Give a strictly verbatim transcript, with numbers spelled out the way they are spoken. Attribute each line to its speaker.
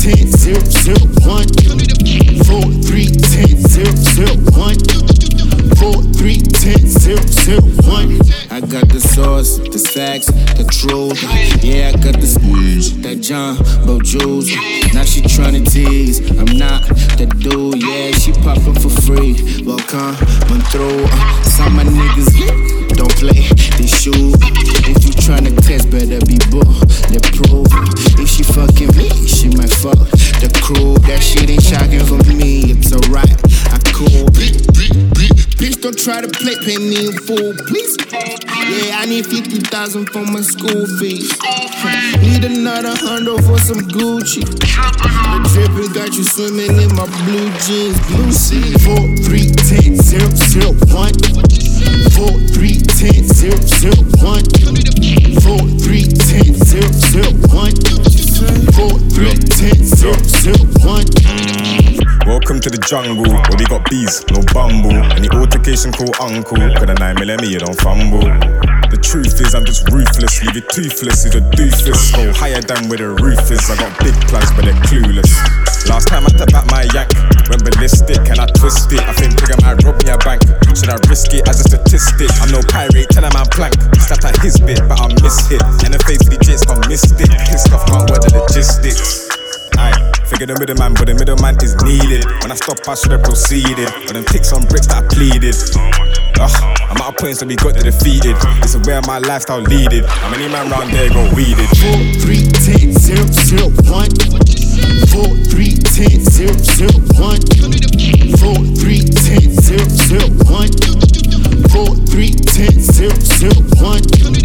Speaker 1: ten zero zero one. Four three ten zero zero one. Four three ten zero zero one. I got the sauce, the stacks, the truth. Yeah, I got the squeeze, that John Bojules. Now she tryna tease, I'm not the dude. Yeah, she poppin' for free. Well, come on through. Uh, some of my niggas don't play, they shoot. If you tryna test, better be bulletproof. If she fucking me, she might fuck the crew. That shit ain't shocking for me, it's alright, I cool. Bitch, don't try to play, pay me in full, please. Yeah, I need fifty thousand for my school fees. Need another hundred for some Gucci. The drippin' got you swimming in my blue jeans, blue sea. Four three ten zero zero one. Four three ten zero zero one. Four three ten zero zero one. Four three ten zero zero one.
Speaker 2: Welcome to the jungle, where we got bees, no bumble. Any altercation, call uncle. Got a nine millimeter, you don't fumble. The truth is, I'm just ruthless. Leave it toothless, he's a doofus. Go higher than where the roof is. I got big plans, but they're clueless. Last time I tapped back my yank, went ballistic and I twist it. I think Trigger might rob me a bank. Should I risk it as a statistic? I'm no pirate, tell him I'm plank. Slapped at his bit, but I miss hit. And the face the J's gone mystic. Pissed off, can't word the logistics. Aye, figure the middleman, but the middleman is needed. When I stop, I should've proceeded. But them ticks on bricks that I pleaded. Ugh, I'm out of points that we got to defeated. This is where my lifestyle leaded. How many man round there go weeded?
Speaker 1: Four three ten zero zero one. Four three ten zero zero one. Four three ten zero zero one. Four three ten zero zero one.